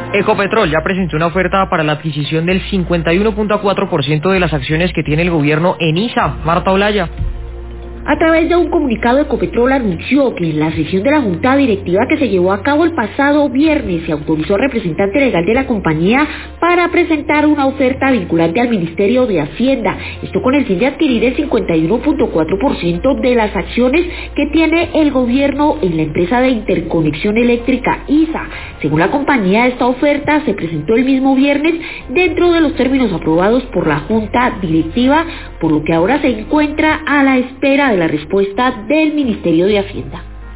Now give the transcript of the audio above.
Ecopetrol ya presentó una oferta para la adquisición del 51.4% de las acciones que tiene el gobierno en ISA. Marta Olaya. A través de un comunicado, Ecopetrol anunció que en la sesión de la Junta Directiva que se llevó a cabo el pasado viernes se autorizó al representante legal de la compañía para presentar una oferta vinculante al Ministerio de Hacienda, esto con el fin de adquirir el 51.4% de las acciones que tiene el gobierno en la empresa de interconexión eléctrica ISA. Según la compañía, esta oferta se presentó el mismo viernes dentro de los términos aprobados por la Junta Directiva, por lo que ahora se encuentra a la espera de la respuesta del Ministerio de Hacienda.